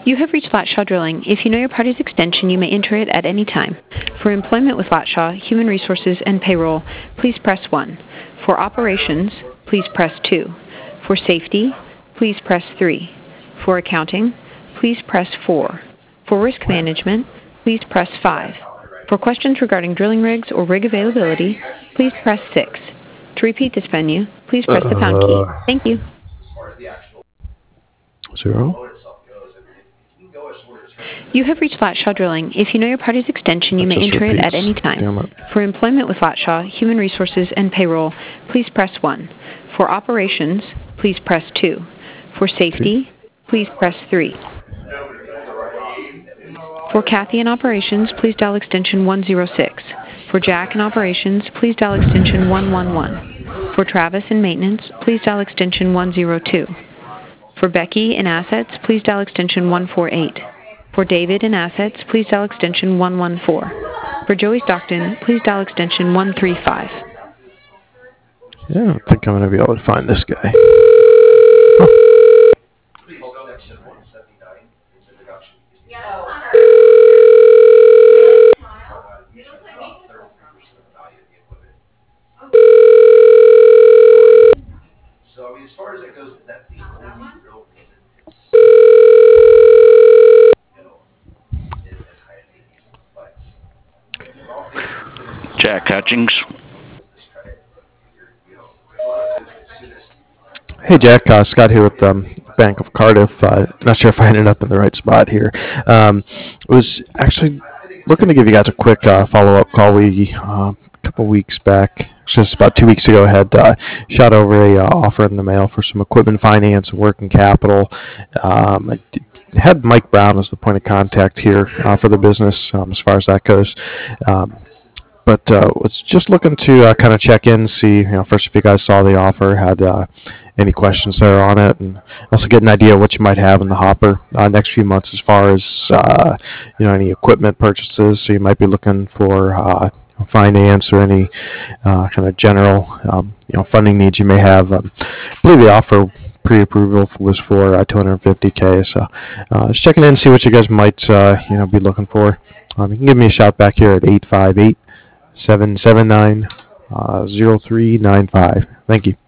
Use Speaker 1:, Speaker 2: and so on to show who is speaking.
Speaker 1: You have reached Latshaw Drilling. If you know your party's extension, you may enter it at any time. For employment with Latshaw, human resources, and payroll, please press 1. For operations, please press 2. For safety, please press 3. For accounting, please press 4. For risk management, please press 5. For questions regarding drilling rigs or rig availability, please press 6. To repeat this menu, please press the pound key. Thank you.
Speaker 2: 0.
Speaker 1: You have reached Latshaw Drilling. If you know your party's extension, you may
Speaker 2: Just
Speaker 1: enter it at
Speaker 2: repeats.
Speaker 1: any
Speaker 2: Damn
Speaker 1: time.
Speaker 2: it.
Speaker 1: For employment with Latshaw, human resources, and payroll, please press 1. For operations, please press 2. For safety, please press 3. For Kathy in operations, please dial extension 106. For Jack in operations, please dial extension 111. For Travis in maintenance, please dial extension 102. For Becky in assets, please dial extension 148. For David in assets, please dial extension 114. For Joey Stockton, please dial extension 135.
Speaker 2: Yeah, I don't think I'm going to be able to find this guy.
Speaker 3: Jack Hutchings.
Speaker 2: Hey, Jack. Scott here with Bank of Cardiff. Not sure if I ended up in the right spot here. Was actually looking to give you guys a quick follow-up call. We a couple weeks back, just about 2 weeks ago, had shot over a offer in the mail for some equipment finance and working capital. Had Mike Brown as the point of contact here for the business as far as that goes. But was just looking to kind of check in, see, first if you guys saw the offer, had any questions there on it, and also get an idea of what you might have in the hopper next few months as far as, any equipment purchases. So you might be looking for finance or any kind of general, funding needs you may have. I believe the offer pre-approval was for $250K. So just checking in, see what you guys might, be looking for. You can give me a shout back here at 858-779-0395. Thank you.